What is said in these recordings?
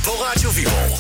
på Radio Viborg.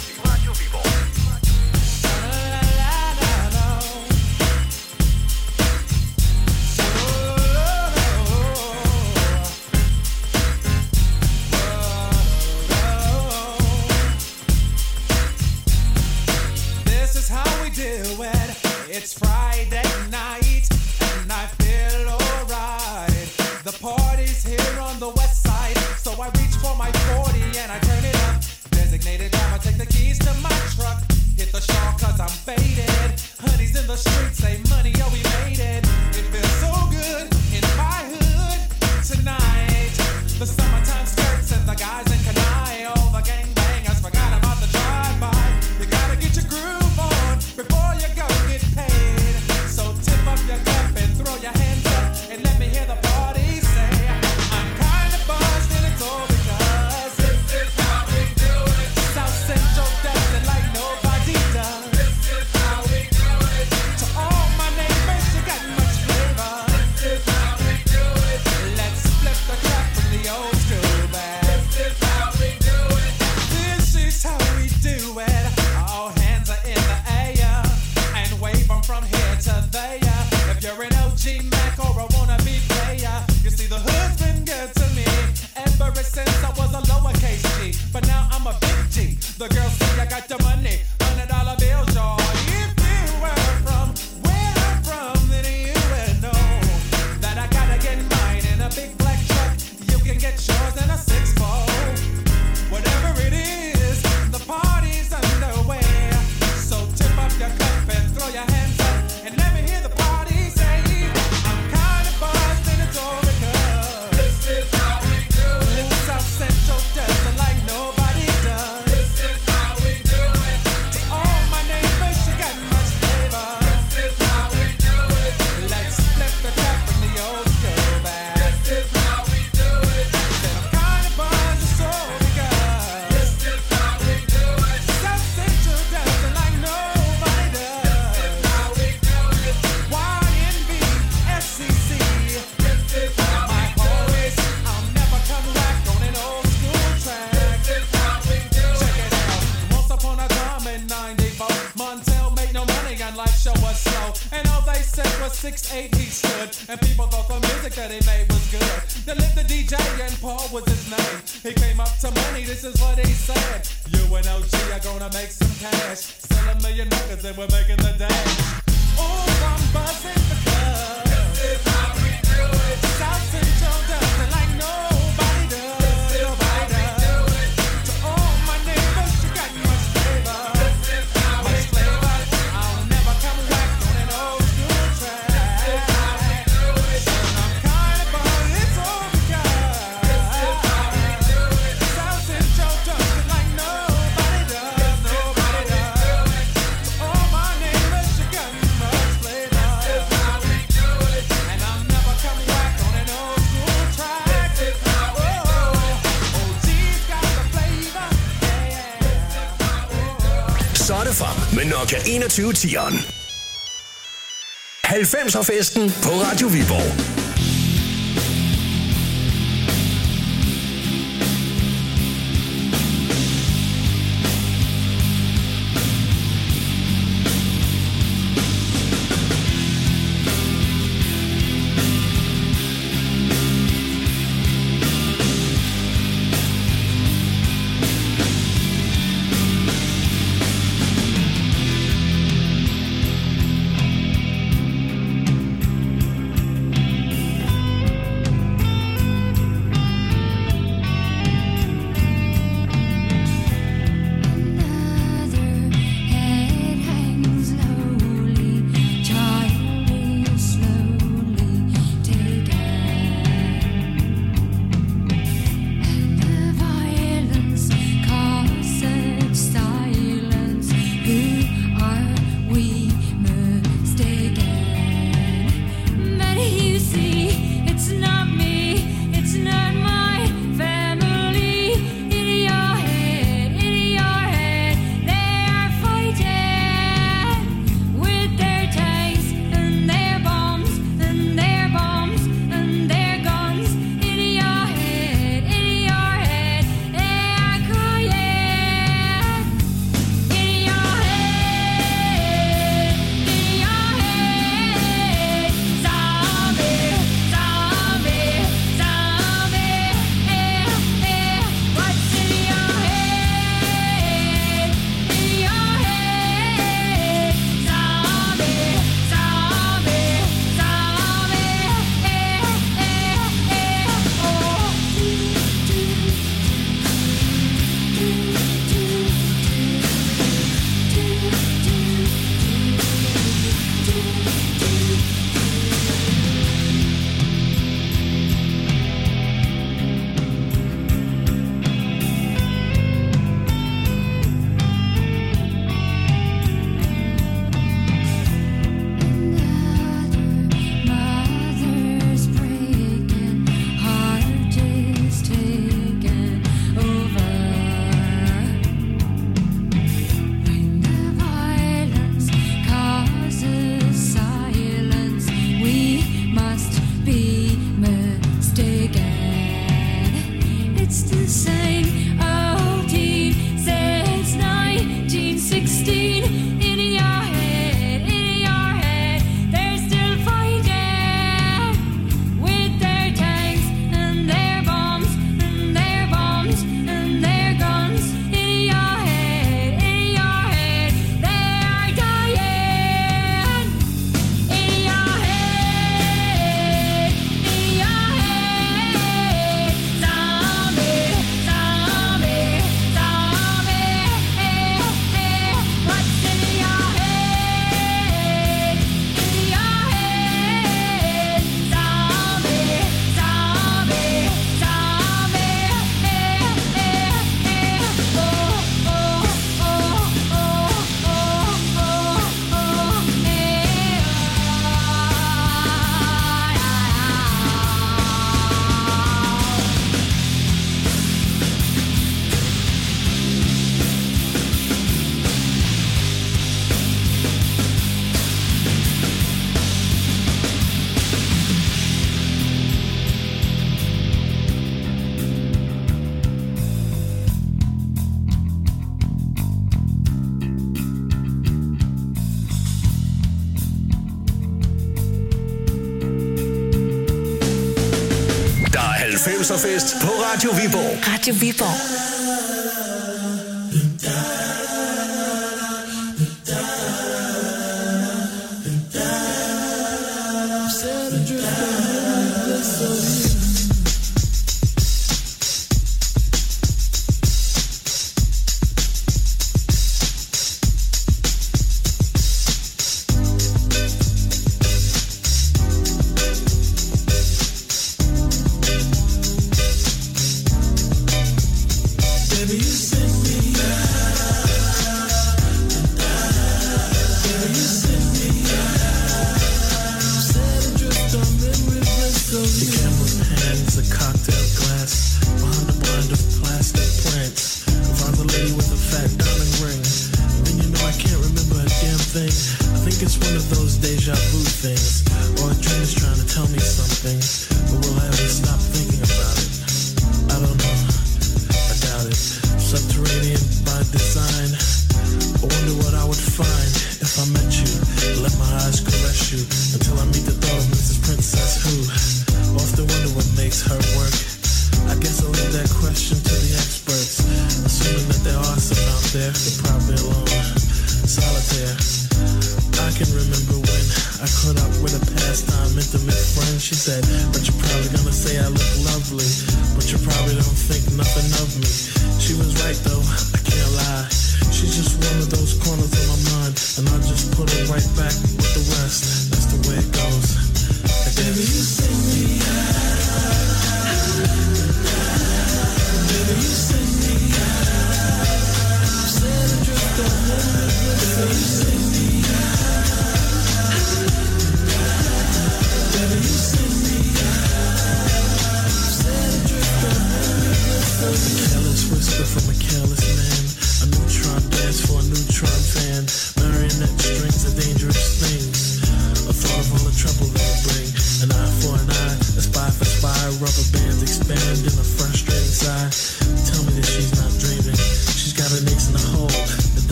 It's Friday night and I feel alright. The party's here on the west side, so I reach for my 40 and I turn it up. Designated driver, take the keys to my truck. Hit the shawl cause I'm faded. Honey's in the streets, say money, yo, we made it. It feels so good in my hood tonight. The summertime skirts and the guys in Kanai. All the gangbangers forgot about the drive-by. You gotta get your groove on before you go get paid. So tip up your cup and throw your hands up and let me hear the party say, I'm kind of buzzed and it's all because this is how we do it. South Central does it like nobody does. This is how we do it. To all my neighbors, you got much flavor. This is how we do it. Let's flip the cup from the old school bag. This is how we do it. This is how we do it. All hands are in the air and wave them from here to there. If you're an OG Mac or a wannabe player, you see the hood's been good to me ever since I was a lowercase G. But now I'm a big G. The girls say I got the money, $100 bills, y'all. If you were from where I'm from, then you would know that I gotta get mine in a big black truck. You can get yours in a 6-4. Whatever it is, the party's underway. So tip up your cup and throw your hands up and let me hear the party say, I'm kind of buzzed and it's all because this is how we do it. South Central does it like nobody does. This is how we do it. To all my neighbors, you got much flavor. This is how we do it. Let's flip the cup from the old school bag. This is how we do it. Said I'm kind of buzzed, it's all because this is how we do it. South Central does it like nobody does. This is how we do it. YNB, FCC. This is how we do it. I'll never come back on an old school track. This is how we do it. Check it out. Once upon a time in 94, Montel made no money and life show was slow. And all they said was 6'8" he stood. And people thought the music that he made was good. Then lived the DJ and Paul was his name. He came up to money, this is what he said. You and OG are gonna make some cash. Sell a million records and we're making the dash. Oh, I'm buzzing because this is how we do it. South Central does it like nobody does. Nobody does. To all my neighbors, you got much flavor. This is how we do it. I'll never come back on an old school track. This is how we do it. I'm kind of buzzed, it's all because this is how we do it. South Central does it like nobody does. Nobody does. To all my neighbors, you got much flavor. This is how we do it. And I'll never come back on an old school track. This is how we do it. OG's got the flavor. Så er det frem med Nokia 2110'eren. 90'er-festen på Radio Viborg. 90'er-fest på Radio Viborg. Radio Viborg.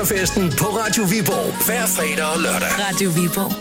Sommerfesten på Radio Viborg. Hver fredag og lørdag. Radio Viborg.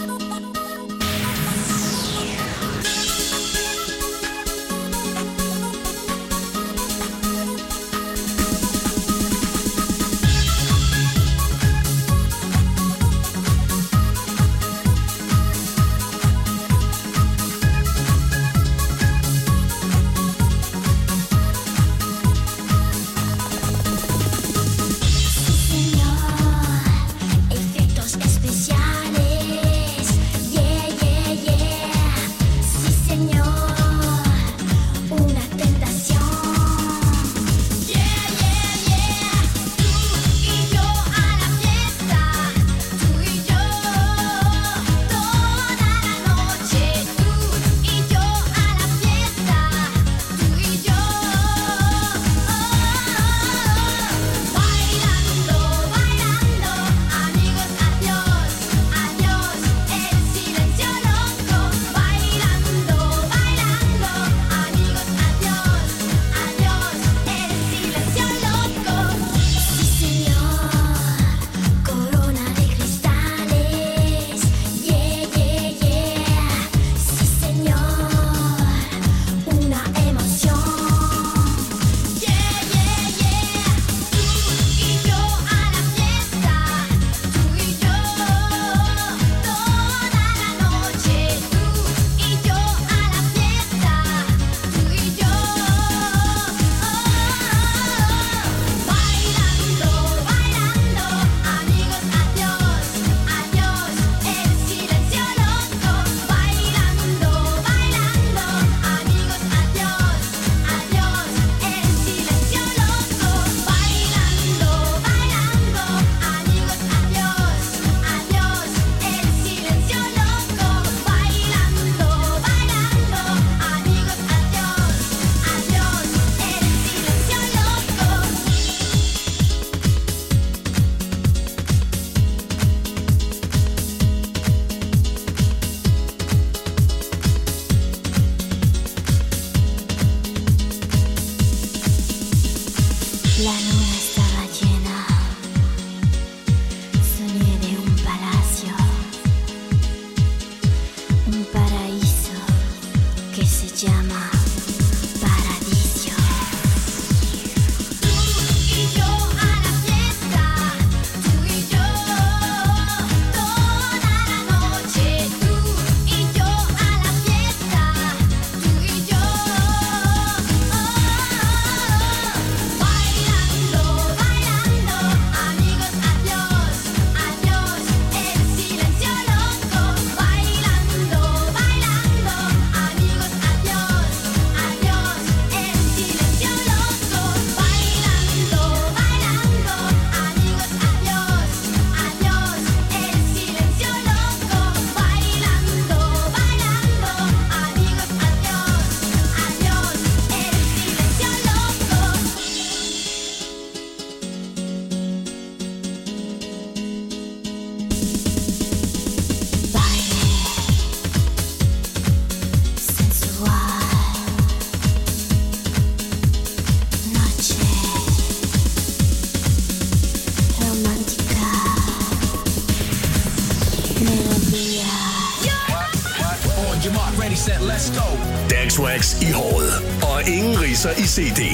Dagswax i håret. Og ingen ridser i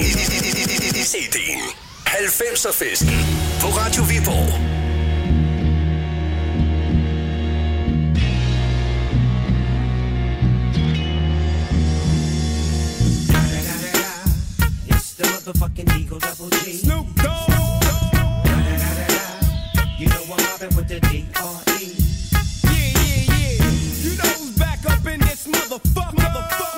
CD'en. 90'er-festen på Radio Viborg. Motherfucking Eagle Double G. Snoop Dogg. You know I'm mobbing with the D.R.E. Yeah. You know who's back up in this motherfucker.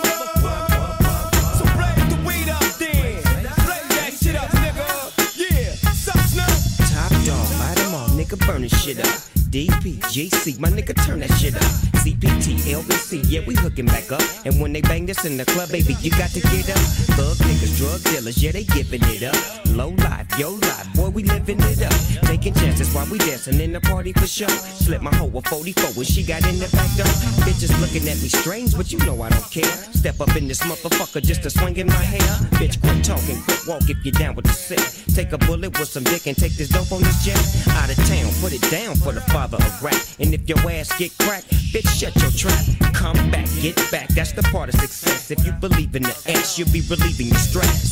So blaze the weed up then. Blaze that shit up, nigga. Yeah. Sup, Snoop? Top dog, light 'em off, nigga, burn this shit up. DPGC, my nigga, turn that shit up. CPT, LBC, yeah, we hooking back up. And when they bang this in the club, baby, you got to get up. Thug niggas, drug dealers, yeah, they giving it up. Low life, yo life, boy, we living it up. Taking chances while we dancing in the party for sure. Slip my hoe a 44 when she got in the back door. Bitches looking at me strange, but you know I don't care. Step up in this motherfucker just to swing in my hair. Bitch, quit talking, quit walk if you're down with the sick. Take a bullet with some dick and take this dope on this jet. Out of town, put it down for the father of rap. And if your ass get cracked, bitch, shut your trap. Come back, get back, that's the part of success. If you believe in the ass, you'll be relieving your stress.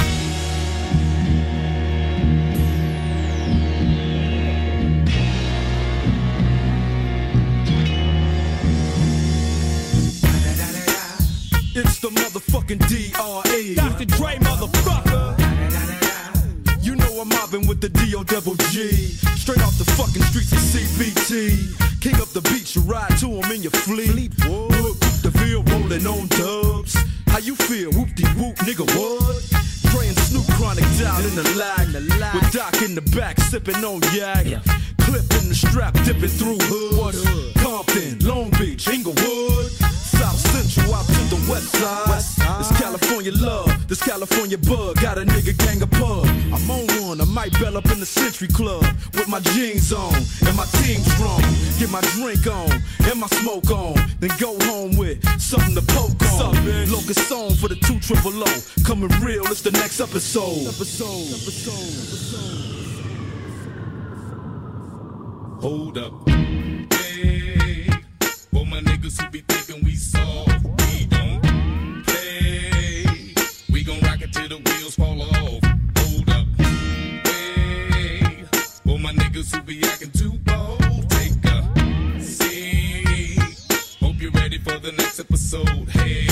It's the motherfucking D.R.E. Dr. Dre, motherfucker. You know I'm mobbing with the D.O.G. Straight off the fucking streets of CBT. King up the beach, you ride to him in your fleet. Look, the field rolling on dubs. How you feel? Whoop-de-whoop, nigga, what? Dre and Snoop Chronic down in the lag. With Doc in the back, sipping on yak. Clip in the strap, dipping through hood. Compton, Long Beach, Inglewood. South Central out to the west side. This California love, this California bug. Got a nigga gang of pub. I'm on one, I might bell up in the Century Club. With my jeans on, and my team strong. Get my drink on, and my smoke on. Then go home with something to poke on. Locust song for the 200. Coming real, it's the next episode. Hold up. Hey, for my niggas who be thinking we soft, we don't play. We gon' rock it till the wheels fall off. Hold up. Hey, for my niggas who be acting too bold, take a seat. Hope you're ready for the next episode. Hey.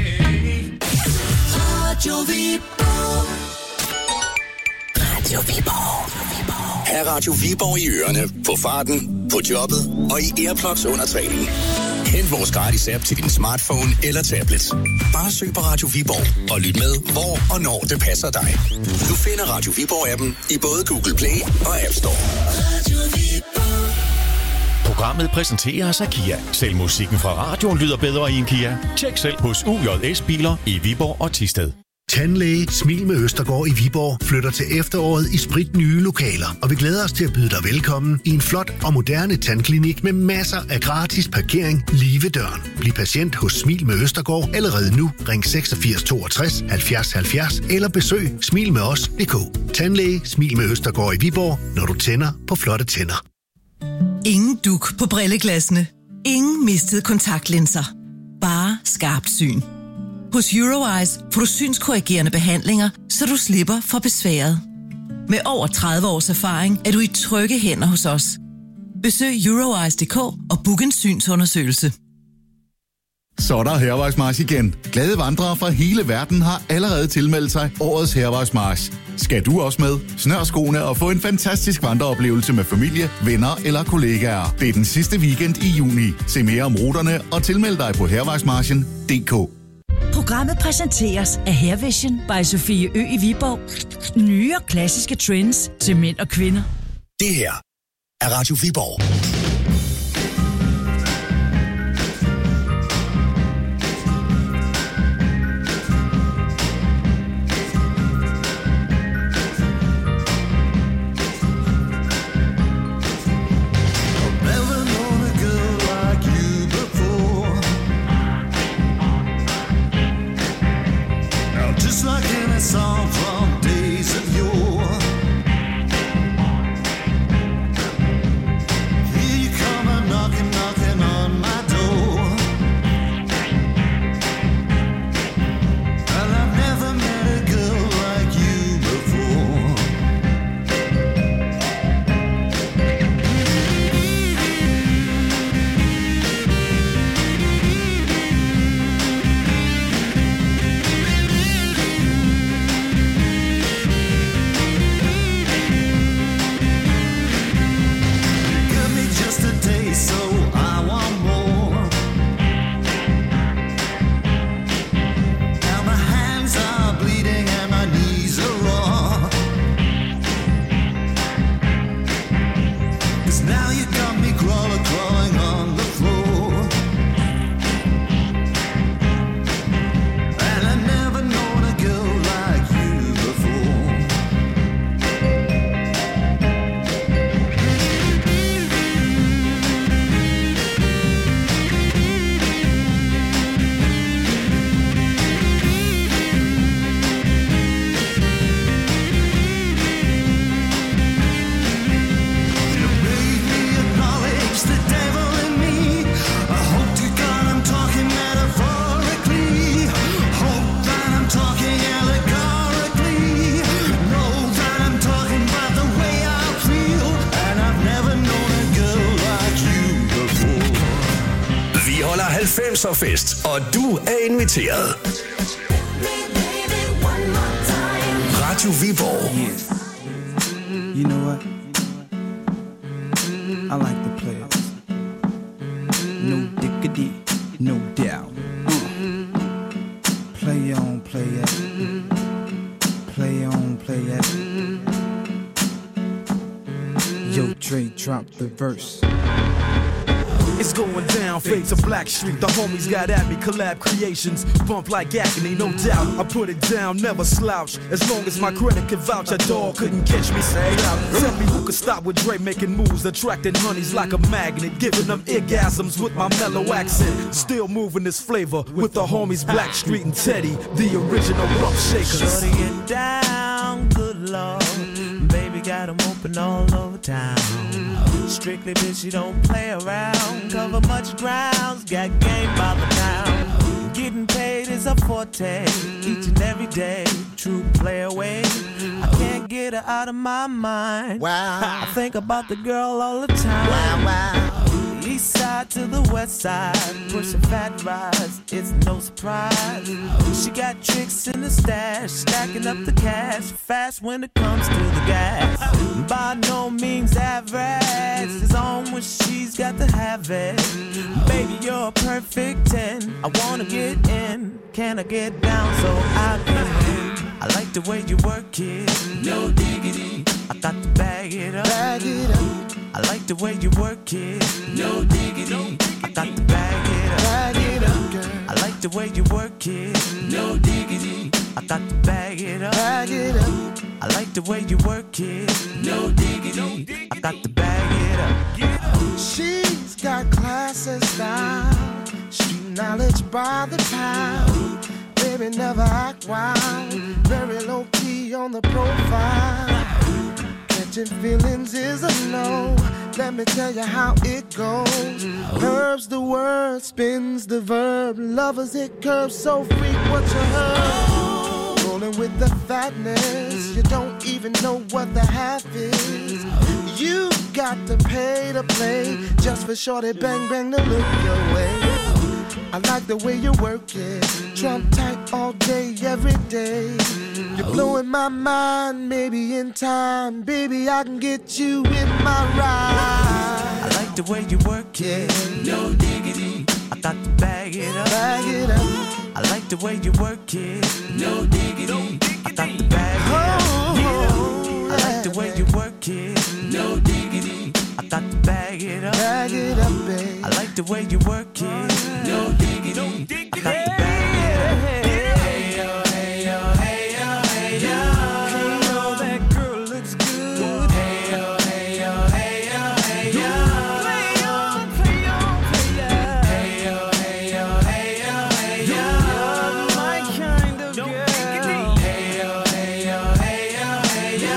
Radio Viborg. Radio Viborg. Ha' Radio Viborg i ørerne, på farten, på jobbet og i Airplugs under træning. Hent vores gratis app til din smartphone eller tablet. Bare søg på Radio Viborg og lyt med, hvor og når det passer dig. Du finder Radio Viborg-appen i både Google Play og App Store. Radio Viborg. Programmet præsenteres af Kia. Selv musikken fra radioen lyder bedre i en Kia. Tjek selv hos UJS Biler i Viborg og Thisted. Tandlæge Smil med Østergaard i Viborg flytter til efteråret i spritnye lokaler, og vi glæder os til at byde dig velkommen i en flot og moderne tandklinik med masser af gratis parkering lige ved døren. Bliv patient hos Smil med Østergaard allerede nu. Ring 86 62 70 70 eller besøg smilmedos.dk. Tandlæge Smil med Østergaard i Viborg, når du tænder på flotte tænder. Ingen duk på brilleglassene. Ingen mistede kontaktlinser. Bare skarpt syn. Hos Eurowise får du synskorrigerende behandlinger, så du slipper for besværet. Med over 30 års erfaring er du i trygge hænder hos os. Besøg Eurowise.dk og book en synsundersøgelse. Så er der Hærvejsmarch igen. Glade vandrere fra hele verden har allerede tilmeldt sig årets Hærvejsmarch. Skal du også med? Snør skoene og få en fantastisk vandreoplevelse med familie, venner eller kollegaer. Det er den sidste weekend i juni. Se mere om ruterne og tilmeld dig på hærvejsmarchen.dk. Programmet præsenteres af Hairvision by Sofie Ø i Viborg. Nye og klassiske trends til mænd og kvinder. Det her er Radio Viborg. Song from days of yore. Vi holder 90'er fest, og du er inviteret. Radio Viborg. You know what? I like the players. No diggity, no doubt. Play on, play it. Play on, play it. Yo, Dre, drop the verse. It's going down, fade to Black Street. The homies got at me, collab creations. Bump like agony, no doubt. I put it down, never slouch. As long as my credit can vouch, a dog couldn't catch me. Say out. Tell me who could stop with Dre making moves, attracting honeys like a magnet, giving them orgasms with my mellow accent. Still moving this flavor with the homies Black Street and Teddy, the original rough shakers. Shorty get down, good lord. Baby got them open all over town. Strictly bitch, you don't play around. Cover much grounds, got game by the pound. Getting paid is a forte, each and every day. True play away, I can't get her out of my mind. Wow, I think about the girl all the time. Wow, wow. East side to the west side, pushing fat rides, it's no surprise. She got tricks in the stash, stacking up the cash, fast when it comes to the gas. By no means average, it's on when she's got to have it. Baby, you're a perfect 10, I wanna get in, can I get down so I can win? I like the way you work it, no diggity, I got to bag it up. Bag it up. I like the way you work it, no diggity, I got to bag it up. Bag it up, girl. I like the way you work it, no diggity, I got to bag it up. Bag it up. I like the way you work it, no diggity, I got to bag it up. She's got class and style, street knowledge by the pound. Baby never act wild, very low key on the profile. Catching feelings is a no. Let me tell you how it goes. Curves the word, spins the verb. Lovers it curves so freak what you heard. Rolling with the fatness, you don't even know what the half is. You got to pay to play just for shorty bang bang to look your way. I like the way you work it, Trump tight all day, every day. You're blowing my mind, maybe in time, baby, I can get you in my ride. I like the way you work it, no diggity, I got to bag it up. Bag it up. I like the way you work it, no diggity, I got to bag it up. I like the way you work it, no diggity, I got to bag it up. Bag it up, babe. I like the way you work it, no diggity, I got to bag it up. Hey yo, hey yo, hey yo, hey yo. Hey yo, that girl looks good. Hey yo, hey yo, hey yo, hey yo. Play on, play on, play on. Hey yo, hey yo, hey yo, hey yo. You're my kind of girl. Hey yo, hey yo, hey yo, hey yo.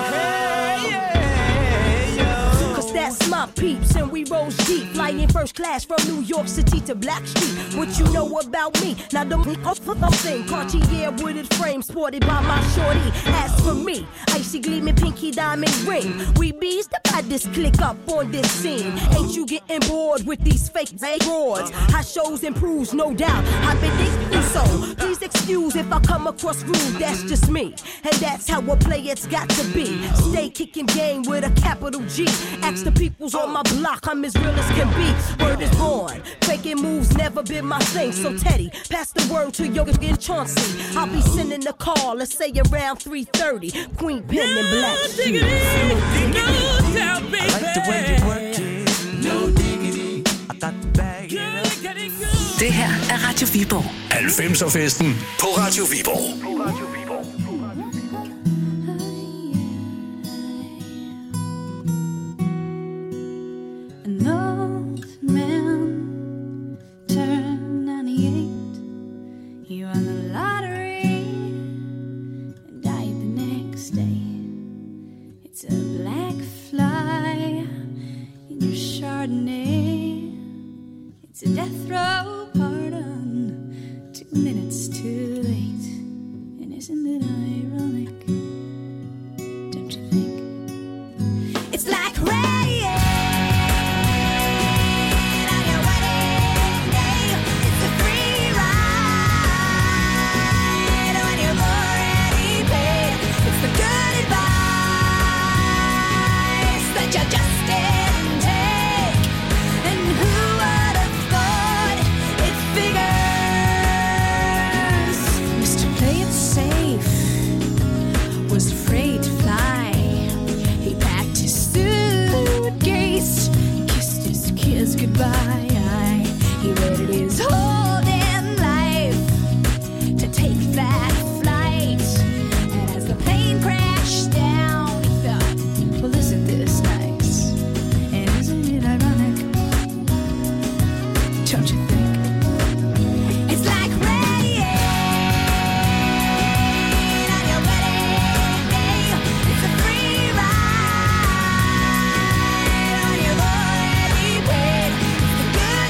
Hey yo. Cause that's my peeps and we rose deep, flying first class from New York City to Black Street. What you know about me? Now the thing, Cartier wooded frame sported by my shorty. As for me, icy gleaming pinky diamond ring. We bees the baddest click up on this scene. Ain't you getting bored with these fake broads? High shows improves, no doubt. I've been thinking so. Please excuse if I come across rude. That's just me, and that's how a play it's got to be. Stay kicking game with a capital G. Ask the peoples on my block, I'm as real as can be. Word is born, faking moves never been my thing. So Teddy, pass the word to Yoga and Chauncey. I'll be sending the call, let's say around 3:30. Queen Pen and Black Street. I like the way you work it, no diggity, I got to bag it up. Det her er Radio Viborg. 90'er-festen på Radio Viborg. An old man turned 98. He won the lottery and died the next day. It's a black fly in your Chardonnay. It's a death row pardon, 2 minutes too late. And isn't it ironic? Don't you think? It's like rain on your wedding Here it is, holding life to take that flight. And as the plane crashed down, he thought, well, isn't this nice? And isn't it ironic? Don't you think? It's like rain on your wedding day. It's a free ride on your loyalty paid. It's the good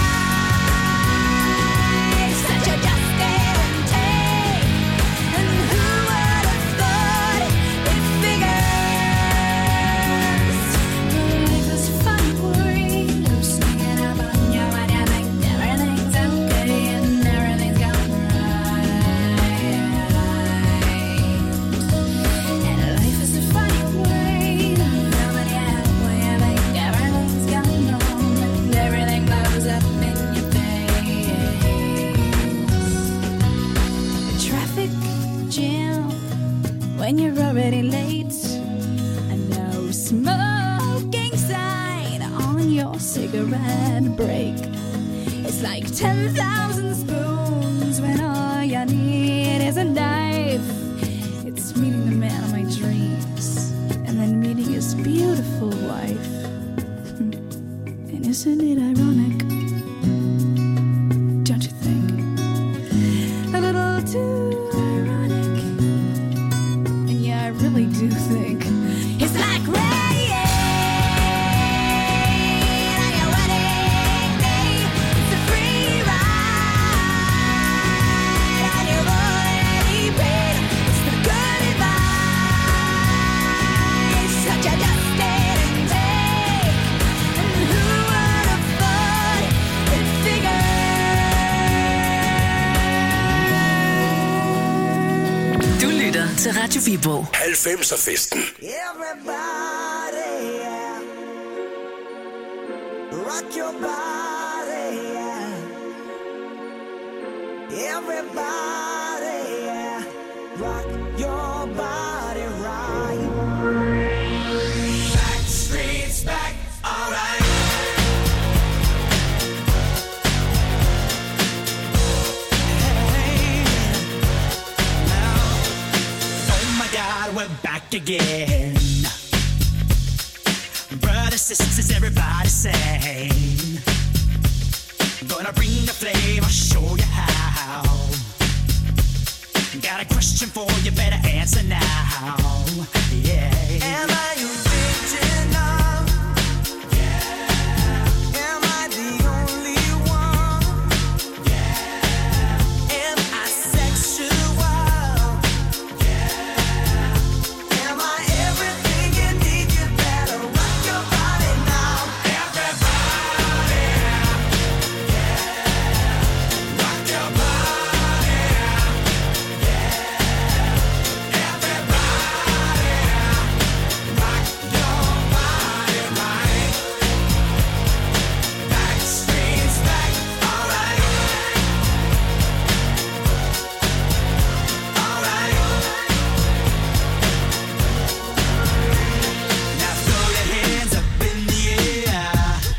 advice that you just didn't take. And who would have thought it figures? Life is fun for you, sneaking up on you when you think everything's okay and everything's going right. And life is a funny way, coming out when you think everything's going wrong and everything blows up in your face. A traffic jam when you're already late. A no smoking sign on your cigarette break. It's like 10,000 spoons when all you need is a knife. It's meeting the man of my dreams and then meeting his beautiful wife. And isn't it ironic? Don't you think? A little too ironic. And yeah, I really do think it's like rain on your wedding day. It's a free ride on your loyalty paid. It's the good advice that you just didn't take. And who would have thought it figured? Du lytter til Radio Viborg. 90'er-festen. Everybody, yeah. Rock your body, yeah. Everybody, yeah. Rock your body right. Back streets back, alright. Oh my God, we're back again. Brothers, sisters, everybody sing. Gonna bring the flame, I'll show you how. Got a question for you, better answer now. Yeah. Am I original? Yeah. Am I the only one? Yeah. Am I sexual? Yeah. Am I everything you need? You better rock your body now. Everybody, yeah. Rock your body, yeah. Everybody, rock your body right. Back streets back, alright. Alright. Now throw your hands up in the air.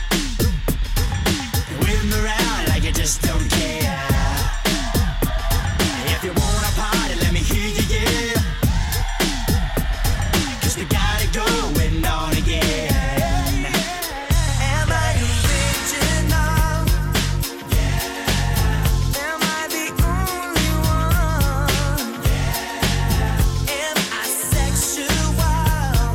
Wave 'em around like you just don't care. If you wanna party, let me hear you, yeah. 'Cause we got it going on again. Am I original? Yeah. Am I the only one? Yeah. Am I sexual?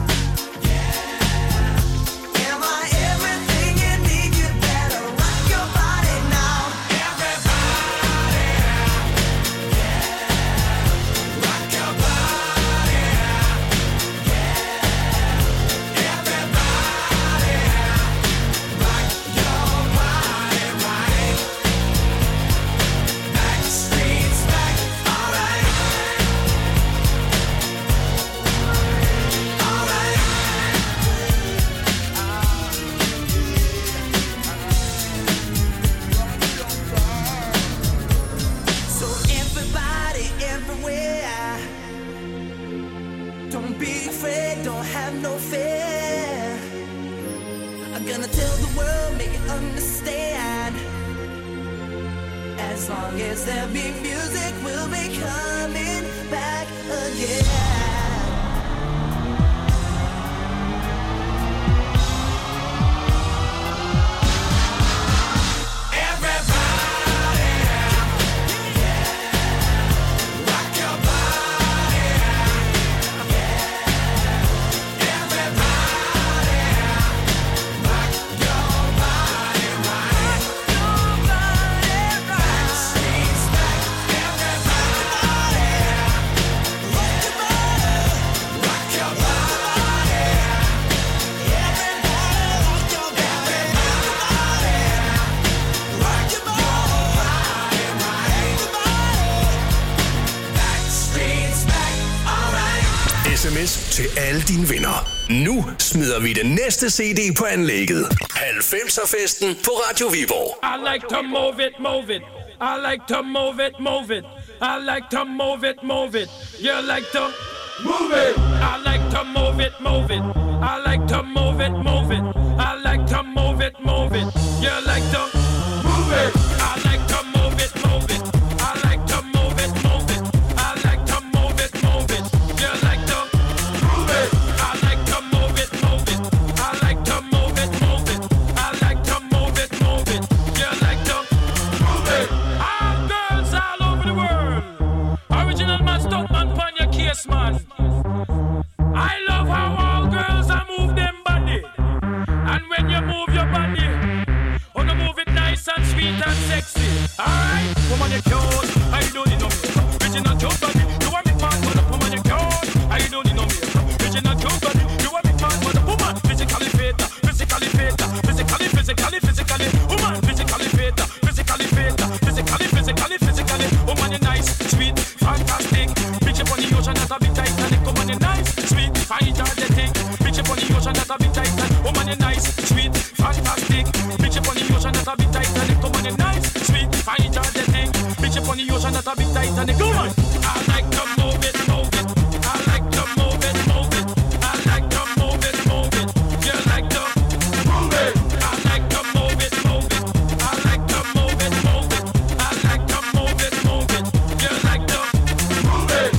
Yeah. Am I everything you need? You better rock your body now. Everybody, As long as there be music, we'll be coming back again. SMS til alle dine venner. Nu smider vi den næste CD på anlægget. 90'er-festen på Radio Viborg. I like to move it, move it. I like to move it, move it. I like to move it, move it. You like to move it. I like to move it, move it. I like to move it, move it. I like to move it, move it. You like to move it. I like to move it, move it. I like to move it, move it. I like to move it, move it. You like to move it. I like to move it, move it. I like to move it, move it. I like to move it, move it. You like to move it. All girls all over the world. Original man, stuck man, pon your case, man. I love how all girls are move them body. And when you move your body, wanna move it nice and sweet and sexy. Alright, woman you cute, I don't need no makeup. Original cute body, you want me man, but woman you cute, I don't need no makeup. Original cute body, you want me man, but woman physically fit, physically fit, physically, woman physically fit, physically fit, physically, woman you nice, sweet, fantastic. Bitch up on the ocean, that's a bit Titanic. Woman you nice, sweet, fine, energetic. Bitch up on the ocean, that's a bit Titanic. Woman you nice, sweet, fantastic. Bitch up on the ocean, that's a bit Titanic. Woman you nice, sweet, fine, energetic. Bitch up on the ocean, that's a bit Titanic. Woman, I like to move it, move it. I like to move it, move it. I like to move it, move it. You like to move it. I like to move it, move it. I like to move it, move it. I like to move it, move it. You like to move it.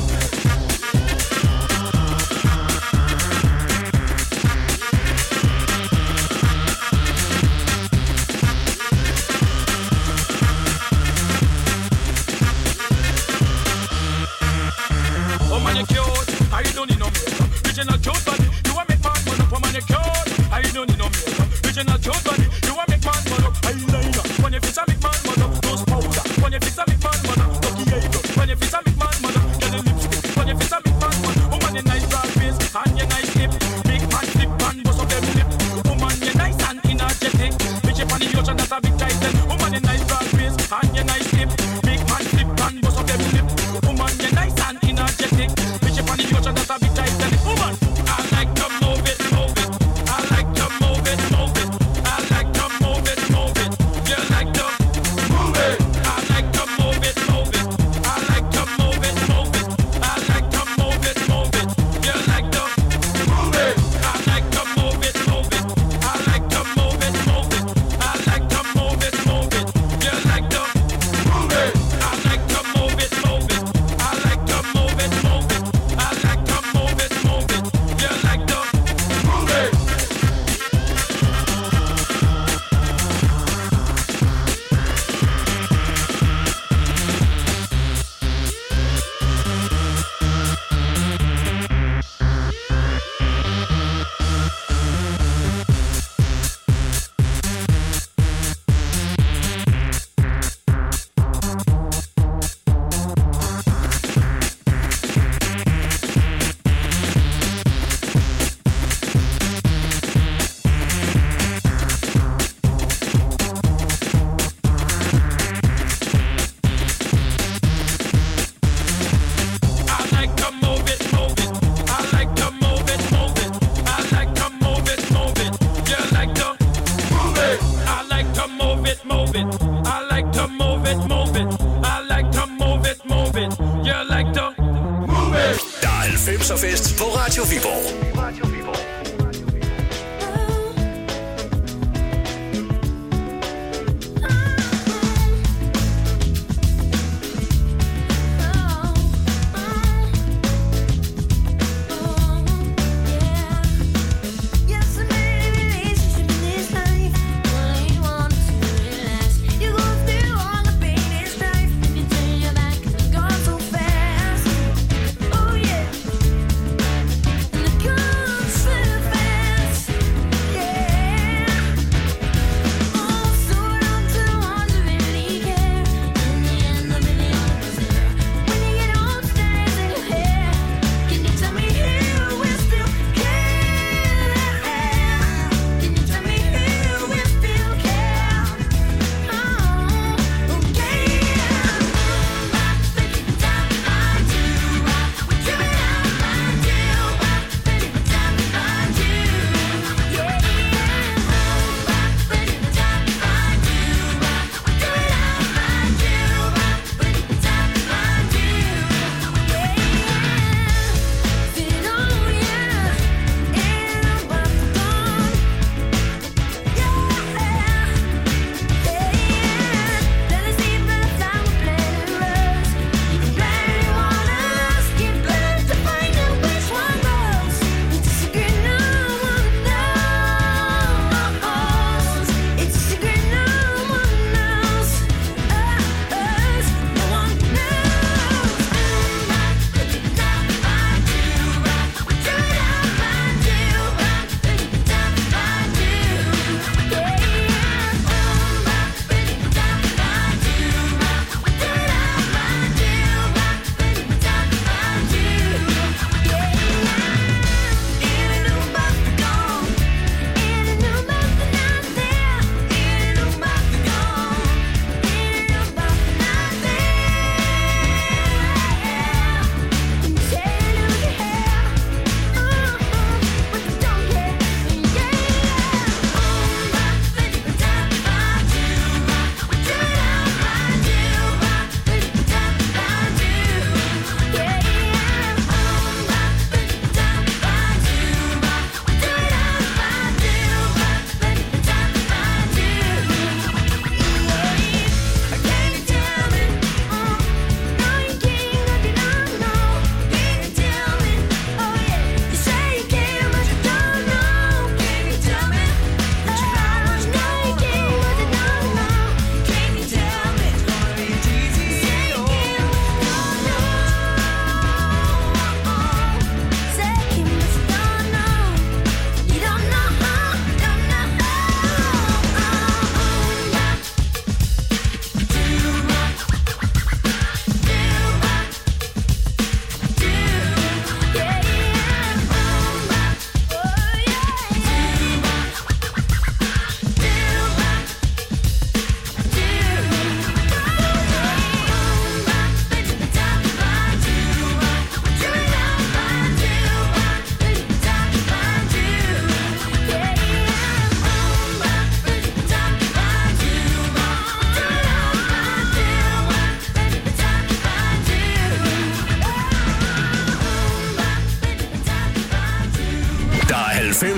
Woman you cute, I don't need no makeup. Original cute body, you want make man burn up. Woman you cute, I don't need no makeup. Original cute body, you want make man burn up. Eyeliner, when you fix a make man burn up. Nose powder, when you fix a make man burn up. Lucky eyebrow, when you fix a make man burn up. Get a lipstick, when you fix a make man burn up. Woman you nice broad face and you nice hip. Big man flip and bust up them lip. Woman you nice and energetic. Bitch up on the ocean, that's a big titan. Woman you nice broad face and you nice hip. Big man flip and bust up them lip. Woman you nice and energetic. Bitch up on the ocean, that's a big titan. Woman, I like to move it, move it. I like to move it, move it. I like to move it, move it. You like to move it. I like to move it, move it. I like to move it, move it. I like to move it, move it. You like to move it. I like to move it, move it. I like to move it, move it. I like to move it, move it. You like to move it. I like to move it, move it. I like to move it, move it. I like to move it, move it. You like to move it. I like to move it, move it. I like to move it, move it. I like to move it, move it. You like to move it. I like to move it, move it. I like to move it, move it. I like to move it, move it. You like to move it. Der er 90'er-fest på Radio Viborg.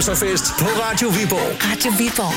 90'er-fest på Radio Viborg. Radio Viborg.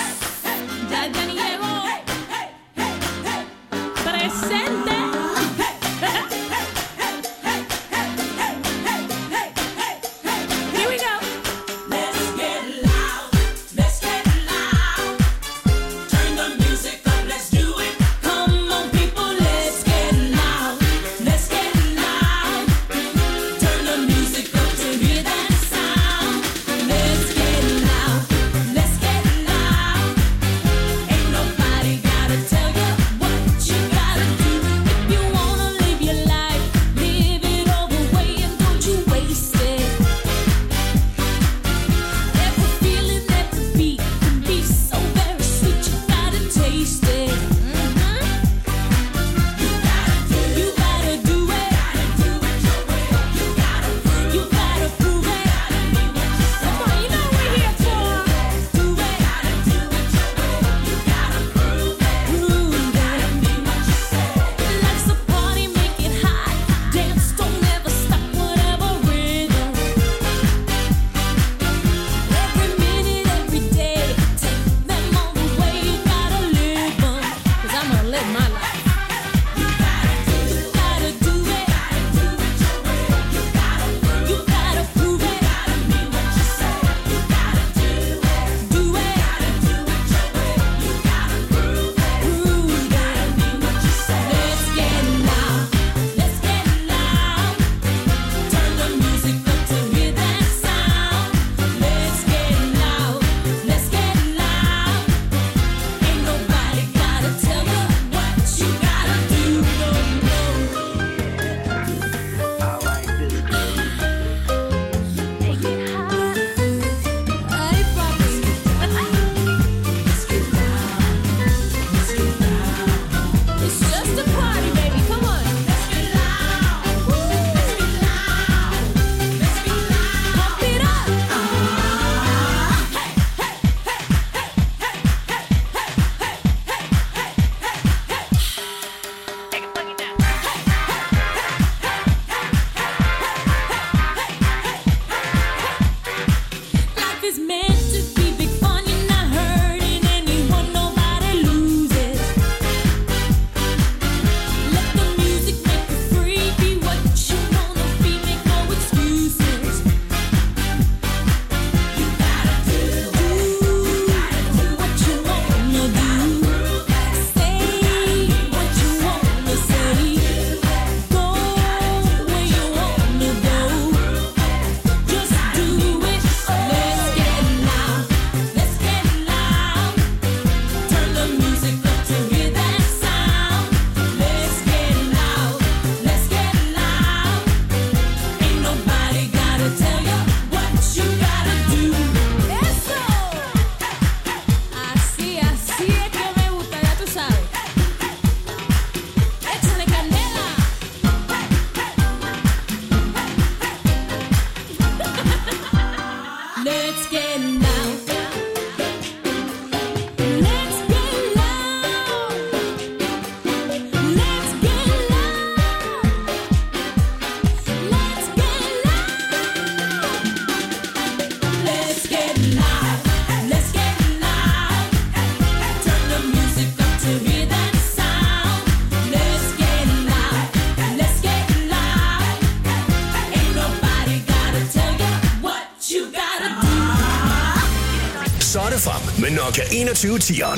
Med Nokia 2110'eren.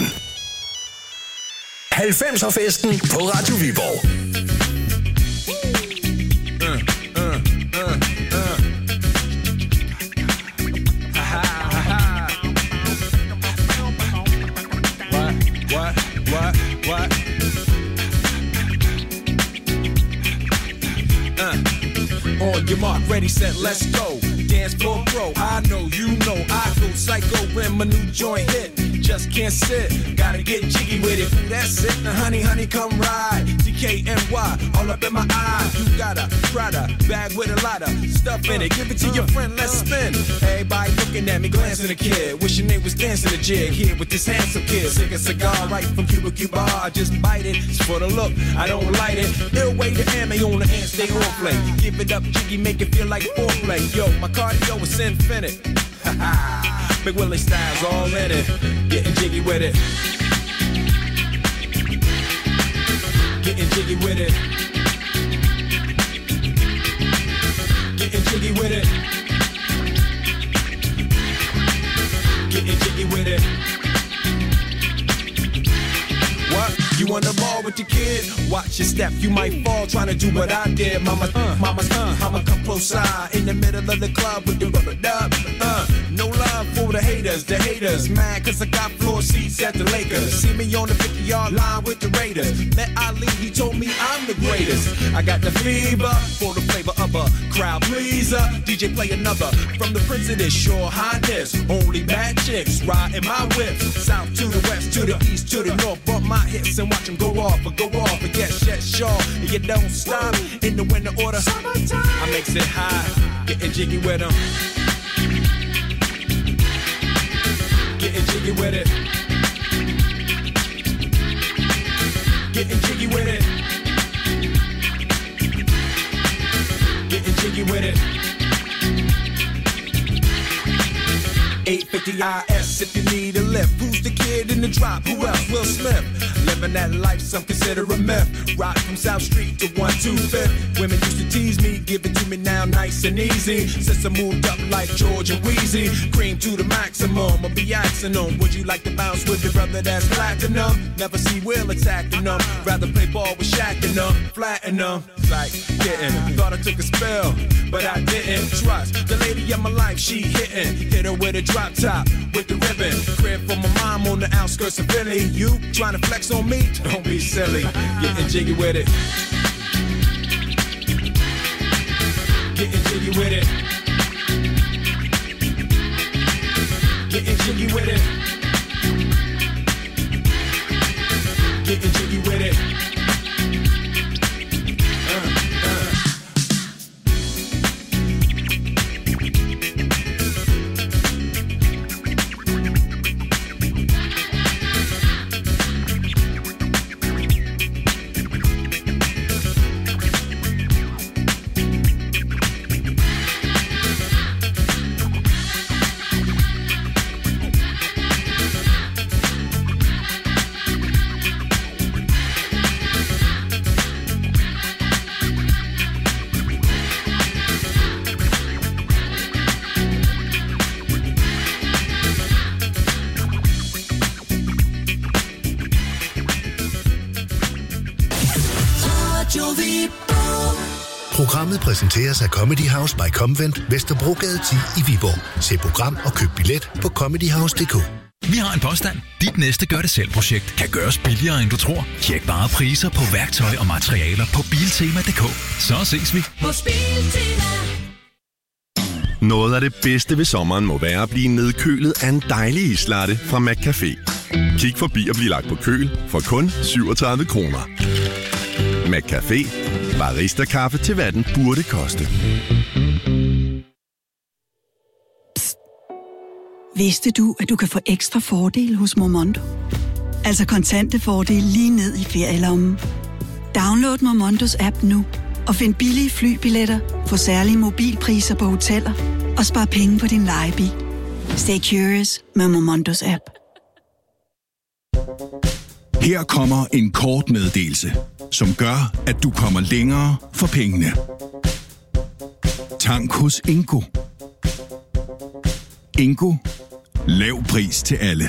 90'er-festen på Radio Viborg. What? On your mark, ready, set, let's go. Dance floor pro, I know, you know, I go psycho when my new joint hit. Just can't sit, gotta get jiggy with it. That's it, now honey, come ride. DKNY, all up in my eye. You got a Prada bag with a lot of stuff in it. Give it to your friend, let's spin. Everybody looking at me, glancing a kid. Wishing they was dancing a jig here with this handsome kid. Sick a cigar right from Cuba Cuba. I just bite it, it's for the look, I don't light it. Ill way to ammo on the hand, stay on play. Give it up, jiggy, make it feel like foreplay. Yo, my cardio is infinite. Big Willie style's all in it. Getting jiggy with it. Getting jiggy with it. Getting jiggy with it. Getting jiggy with it. What? You on the ball with your kid? Watch your step, you might fall trying to do what I did. Mama, I'ma come close side in the middle of the club with the rubber dub. No love for the haters. Mad cause I got floor seats at the Lakers. See me on the 50-yard line with the Raiders. Met Ali, he told me I'm the greatest. I got the fever for the flavor of a crowd pleaser. DJ play another from the Prince of this Shore Highness. Only bad chicks riding my whip. South to the west, to the east, to the north. Bump my hips and watch them go off. And get sure. And you don't stop in the winter order. Summertime. I makes it high, getting jiggy with them. Getting jiggy with it. Getting jiggy with it. Getting jiggy with it. 850 IS if you need a lift. Who's the kid in the drop? Who else? Will Smith. Living that life, some consider a myth. Rock from South Street to 125th. Women used to tease me, give it to me now nice and easy. Since I moved up like George and Wheezy, cream to the maximum. I'll be asking them, would you like to bounce with your brother that's platinum? Never see Will attacking them. Rather play ball with Shaq and them, flatten them. Like getting, thought I took a spell, but I didn't. Trust the lady of my life, she hitting. Hit her with a drop top with the ribbon. Crib for my mom on the outskirts of Philly. You trying to flex on me? Don't be silly. Getting jiggy with it. Getting jiggy with it. Getting jiggy with it. Getting jiggy with it. Programmet præsenteres af Comedy House by Convent, Vesterbrogade 10 i Viborg. Se program og køb billet på comedyhouse.dk. Vi har en påstand. Dit næste gør-det-selv-projekt kan gøres billigere, end du tror. Tjek bare priser på værktøj og materialer på Biltema.dk. Så ses vi. Hos Biltema. Noget af det bedste ved sommeren må være at blive nedkølet af en dejlig islatte fra McCafé. Kig forbi og bliv lagt på køl for kun 37 kroner. McCafé. Barista-kaffe til hvad den burde koste. Psst. Vidste du, at du kan få ekstra fordel hos Momondo? Altså kontante fordel lige ned i ferielommen. Download Momondos app nu og find billige flybilletter på særlige mobilpriser på hoteller og spar penge på din lejebil. Stay curious med Momondos app. Her kommer en kort meddelelse, som gør, at du kommer længere for pengene. Tank hos Ingo. Ingo. Lav pris til alle.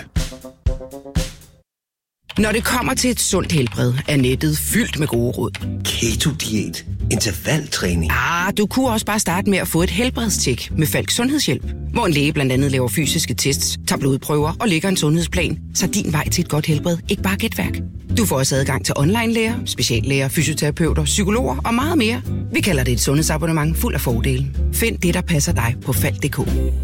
Når det kommer til et sundt helbred, er nettet fyldt med gode råd. Keto-diæt, intervaltræning. Du kunne også bare starte med at få et helbredstjek med Falk Sundhedshjælp, hvor en læge blandt andet laver fysiske tests, tager blodprøver og lægger en sundhedsplan, så din vej til et godt helbred ikke bare er gætværk. Du får også adgang til online-læger, speciallæger, fysioterapeuter, psykologer og meget mere. Vi kalder det et sundhedsabonnement fuld af fordele. Find det, der passer dig på Falk.dk.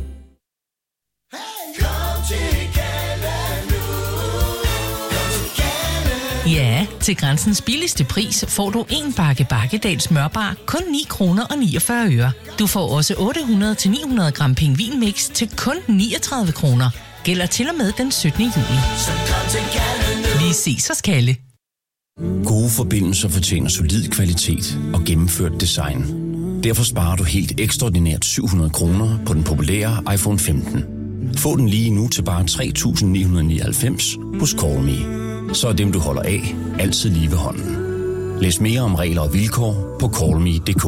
Ja, til Grænsens billigste pris får du en bakke Bakkedal smørbar kun 9 kroner og 49 øre. Du får også 800-900 gram pingvinmix til kun 39 kroner. Gælder til og med den 17. juli. Vi ses hos Kalle. Gode forbindelser fortjener solid kvalitet og gennemført design. Derfor sparer du helt ekstraordinært 700 kroner på den populære iPhone 15. Få den lige nu til bare 3.999 hos CallMe. Så er dem, du holder af, altid lige ved hånden. Læs mere om regler og vilkår på callme.dk.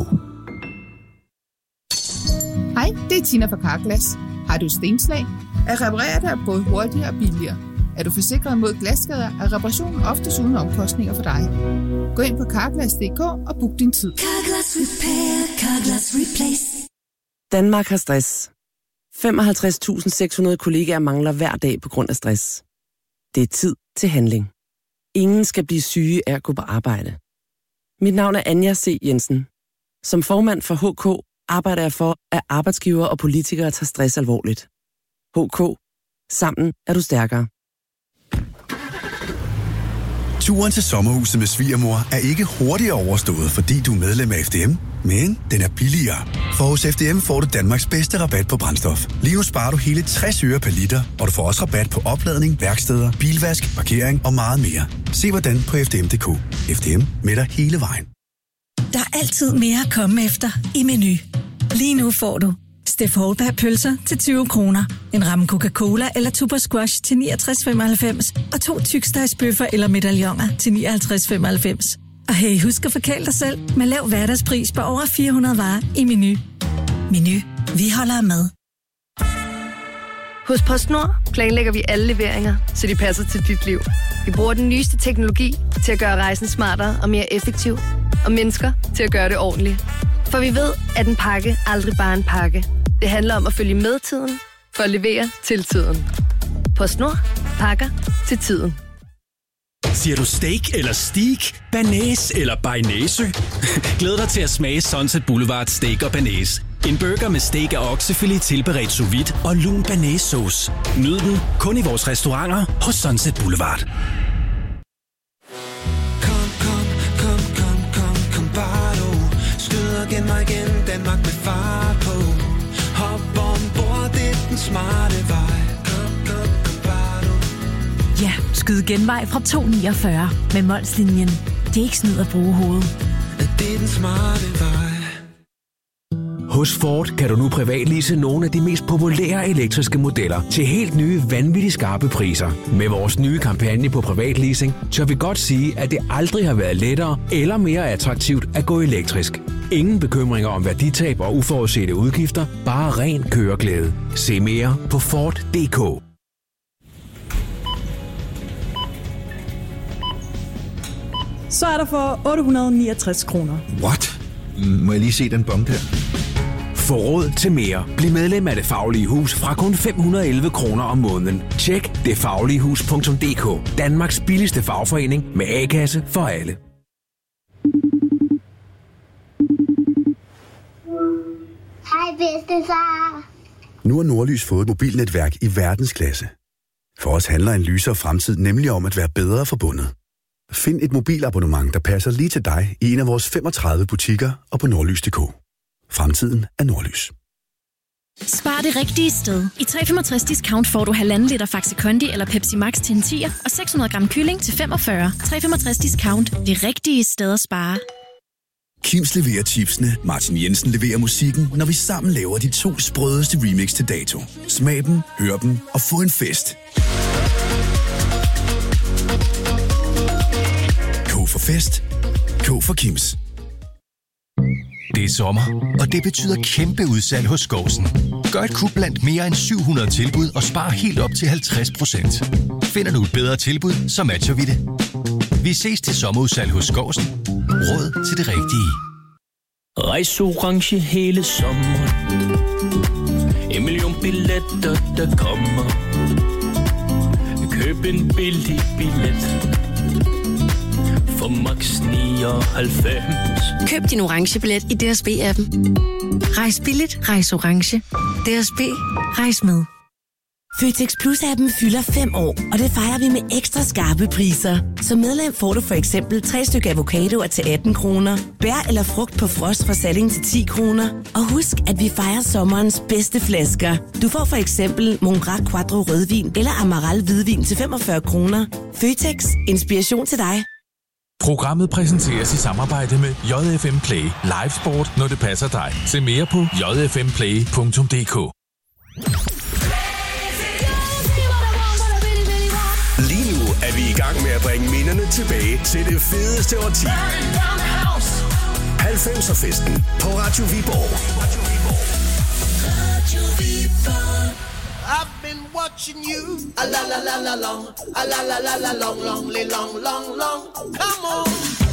Hej, det er Tina fra Carglass. Har du stenslag? At reparere det er både hurtigere og billigere. Er du forsikret mod glasskader, er reparationen oftest uden omkostninger for dig. Gå ind på Carglass.dk og book din tid. Carglass Repair, Carglass Replace. Danmark har stress. 55.600 kollegaer mangler hver dag på grund af stress. Det er tid til handling. Ingen skal blive syge af at gå på arbejde. Mit navn er Anja C. Jensen. Som formand for HK arbejder jeg for, at arbejdsgivere og politikere tager stress alvorligt. HK. Sammen er du stærkere. Turen til sommerhuset med svigermor er ikke hurtigere overstået, fordi du er medlem af FDM, men den er billigere. For hos FDM får du Danmarks bedste rabat på brændstof. Lige nu sparer du hele 60 øre per liter, og du får også rabat på opladning, værksteder, bilvask, parkering og meget mere. Se hvordan på FDM.dk. FDM med dig hele vejen. Der er altid mere at komme efter i Meny. Lige nu får du Steff Holberg pølser til 20 kroner, en ramme Coca-Cola eller Tuber Squash til 69,95 og 2 tykstegsbøffer eller medaljoner til 59,95. Og hey, husk at forkæle dig selv med lav hverdagspris på over 400 varer i Meny. Meny. Vi holder med. Hos PostNord planlægger vi alle leveringer, så de passer til dit liv. Vi bruger den nyeste teknologi til at gøre rejsen smartere og mere effektiv, og mennesker til at gøre det ordentligt. For vi ved, at en pakke aldrig bare en pakke. Det handler om at følge med tiden, for at levere til tiden. PostNord. Pakker til tiden. Siger du steak eller steak? Banæs eller bearnaise? Glæd dig til at smage Sunset Boulevard Steak og Banæs. En burger med steak og oksefilet tilberedt sous vide og lun banæssauce. Nyd den kun i vores restauranter hos Sunset Boulevard. Igen og igen, Danmark med fart på. Hop ombord, det er den smarte vej. Kom, bare du. Ja, skyd genvej fra 249 med Molslinjen. Det er ikke snyd at bruge hovedet. Det er den smarte vej. Hos Ford kan du nu privatlease nogle af de mest populære elektriske modeller til helt nye, vanvittigt skarpe priser. Med vores nye kampagne på privatleasing, tør vi godt sige, at det aldrig har været lettere eller mere attraktivt at gå elektrisk. Ingen bekymringer om værditab og uforudsete udgifter, bare ren køreglæde. Se mere på Ford.dk. Så er der for 869 kroner. What? Må jeg lige se den bong der? Få råd til mere. Bliv medlem af Det Faglige Hus fra kun 511 kroner om måneden. Tjek detfagligehus.dk. Danmarks billigste fagforening med A-kasse for alle. Hej bedstefar. Nu har Nordlys fået et mobilnetværk i verdensklasse. For os handler en lysere fremtid nemlig om at være bedre forbundet. Find et mobilabonnement, der passer lige til dig i en af vores 35 butikker og på nordlys.dk. Fremtiden er Nordlys. Spar det rigtige sted. I 365 discount får du 1,5 liter Faxi Kondi eller Pepsi Max til en 10'er og 600 gram kylling til 45. 365 discount. Det rigtige sted at spare. Kims leverer chipsene, Martin Jensen leverer musikken, når vi sammen laver de 2 sprødeste remix til dato. Smag dem, hør dem og få en fest. K for fest. K for Kims. Det er sommer, og det betyder kæmpe udsalg hos Skovsen. Gør et kup blandt mere end 700 tilbud og spar helt op til 50%. Finder du et bedre tilbud, så matcher vi det. Vi ses til sommerudsalg hos Skovsen. Råd til det rigtige. Rejs orange hele sommeren. 1 million billetter, der kommer. Køb en billig billet. For max 99. Køb din orange billet i DSB-appen. Rejs billigt, rejs orange. DSB, rejs med. Føtex Plus-appen fylder 5 år, og det fejrer vi med ekstra skarpe priser. Som medlem får du for eksempel 3 stykker avocadoer til 18 kroner, bær eller frugt på frost fra Salling til 10 kroner. Og husk, at vi fejrer sommerens bedste flasker. Du får for eksempel Mongrac Quattro rødvin eller Amaral hvidvin til 45 kroner. Føtex. Inspiration til dig. Programmet præsenteres i samarbejde med JFM Play. Live sport, når det passer dig. Se mere på jfmplay.dk. Lige nu er vi i gang med at bringe minderne tilbage til det fedeste årti. 90'er-festen på Radio Viborg. I've been watching you a la la la la long, a la la la la long, long, long, long, long. Come on.